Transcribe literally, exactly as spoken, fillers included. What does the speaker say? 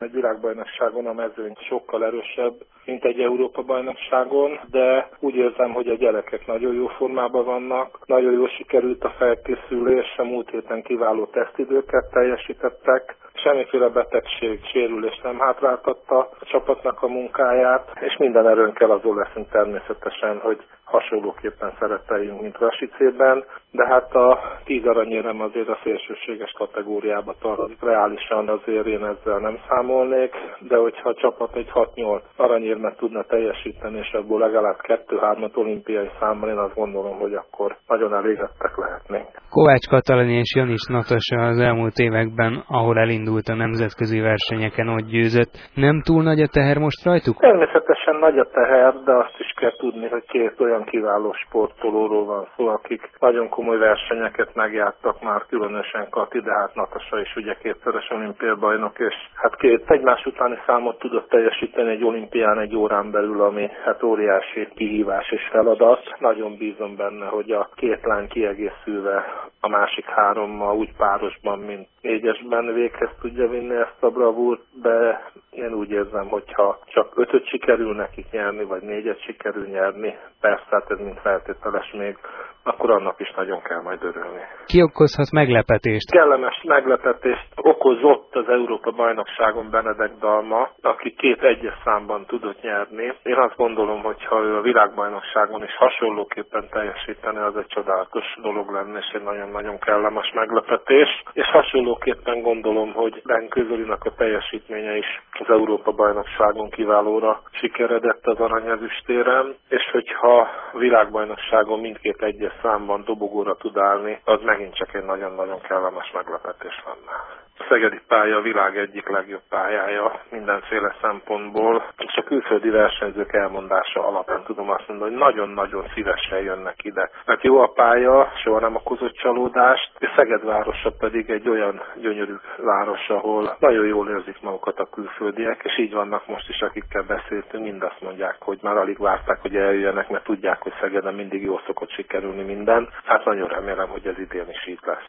Egy világbajnokságon a mezőny sokkal erősebb, mint egy Európa-bajnokságon, de úgy érzem, hogy a gyerekek nagyon jó formában vannak, nagyon jól sikerült a felkészülés, a múlt héten kiváló tesztidőket teljesítettek, semmiféle betegség, sérülés nem hátráltatta a csapatnak a munkáját, és minden erőnkkel azon leszünk természetesen, hogy hasonlóképpen szerepeljünk, mint Rasicében, de hát a tíz aranyérem azért a szélsőséges kategóriába tartozik. Reálisan azért én ezzel nem számolnék, de hogyha a csapat egy hat-nyolc aranyérmet tudna teljesíteni, és abból legalább kettő-hármat olimpiai számban, én azt gondolom, hogy akkor nagyon elégedettek lehetnénk. Kovács Katalin és Janis Natasa az elmúlt években, ahol elindult a nemzetközi versenyeken, ott győzött. Nem túl nagy a teher most rajtuk? Természetesen nagy a teher, de azt is kell tudni, hogy két olyan kiváló sportolóról van szó, akik nagyon komoly versenyeket megjártak már, különösen Kati, de hát Natasa is ugye kétszeres olimpiai bajnok, és hát két egymás utáni számot tudott teljesíteni egy olimpián egy órán belül, ami hát óriási kihívás és feladat. Nagyon bízom benne, hogy a két lány kiegészülve a másik hárommal úgy párosban, mint négyesben véghez tudja vinni ezt a bravúrt, de én úgy érzem, hogyha csak ötöt sikerül nekik nyerni, vagy négyet sikerül nyerni, persze, hát ez mind feltételes még, akkor annak is nagyon kell majd örülni. Ki okozhat meglepetést? Kellemes meglepetést okozott az Európa-bajnokságon Benedek Dalma, aki két egyes számban tudott nyerni. Én azt gondolom, hogy ha ő a világbajnokságon is hasonlóképpen teljesíteni, az egy csodálatos dolog lenne, és egy nagyon-nagyon kellemes meglepetés. És hasonlóképpen gondolom, hogy Ben Közölinek a teljesítménye is az Európa-bajnokságon kiválóra sikeredett az aranyezüstéren, és hogyha világbajnokságon mindkét egyes számban dobogóra tud állni, az megint csak egy nagyon-nagyon kellemes meglepetés lenne. A szegedi pálya a világ egyik legjobb pályája mindenféle szempontból, és a külföldi versenyzők elmondása alapján tudom azt mondani, hogy nagyon-nagyon szívesen jönnek ide. Mert jó a pálya, soha nem okozott csalódást, és Szeged városa pedig egy olyan gyönyörű város, ahol nagyon jól érzik magukat a külföldiek, és így vannak most is, akikkel beszéltünk, mind azt mondják, hogy már alig várták, hogy eljöjjenek, mert tudják, hogy Szegeden mindig jól szokott sikerülni minden. Hát nagyon remélem, hogy ez idén is így lesz.